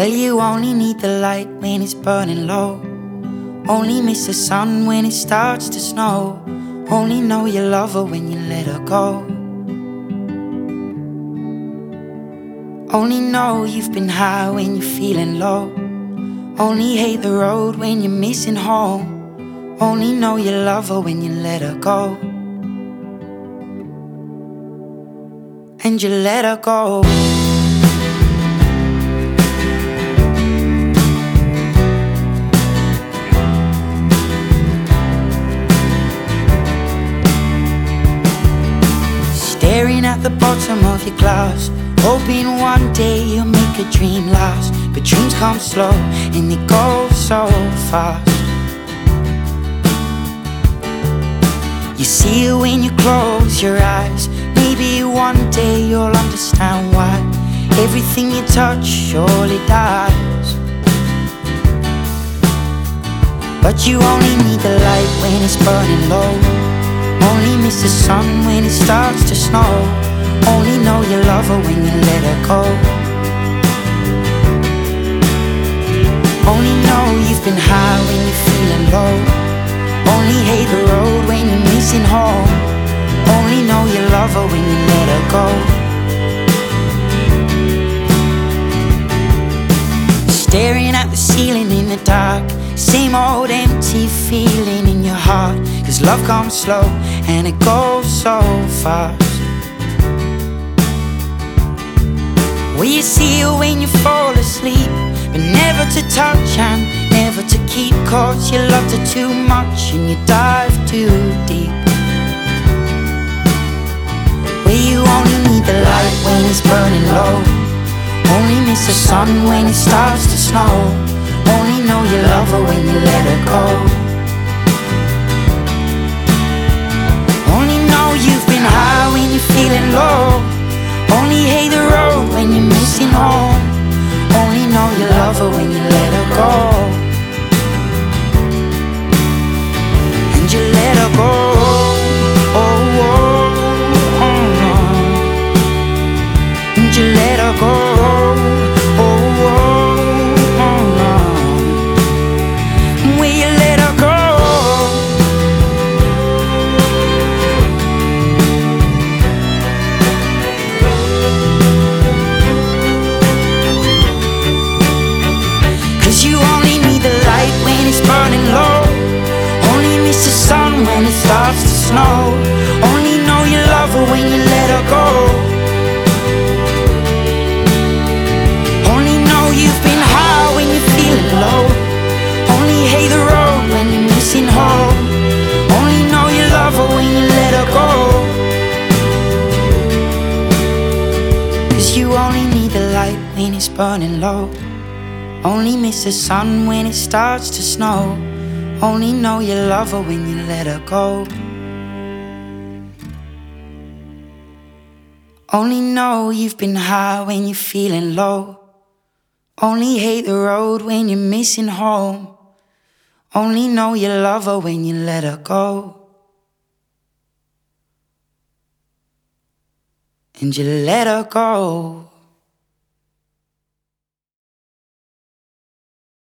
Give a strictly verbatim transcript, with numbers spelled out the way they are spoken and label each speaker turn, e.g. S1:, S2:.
S1: Well, you only need the light when it's burning low. Only miss the sun when it starts to snow. Only know you love her when you let her go. Only know you've been high when you're feeling low. Only hate the road when you're missing home. Only know you love her when you let her go. And you let her go. Staring at the bottom of your glass, hoping one day you'll make a dream last. But dreams come slow and they go so fast. You see it when you close your eyes. Maybe one day you'll understand why everything you touch surely dies. But you only need the light when it's burning low. Only miss the sun when it starts to snow. Only know you love her when you let her go. Only know you've been high when you're feeling low. Only hate the road when you're missing home. Only know you love her when you let her go. Staring at the ceiling in the dark, same old empty feeling in your heart. Cause love comes slow and it goes so fast. Well, you see her when you fall asleep, but never to touch and never to keep. Cause you loved her too much and you dive too deep. Well, you only need the light when it's burning low. Only miss the sun when it starts to snow. Only know you love her when you let her go. Only know you've been high when you're feeling low. Only hate the road when you're missing home. Only know you love her when you let her go. And you let her go. Oh, oh, oh, oh. And you let her go. When it starts to snow, only know you love her when you let her go. Only know you've been high when you're feeling low. Only hate the road when you're missing home. Only know you love her when you let her go. Cause you only need the light when it's burning low. Only miss the sun when it starts to snow. Only know you love her when you let her go. Only know you've been high when you're feeling low. Only hate the road when you're missing home. Only know you love her when you let her go. And you let her go.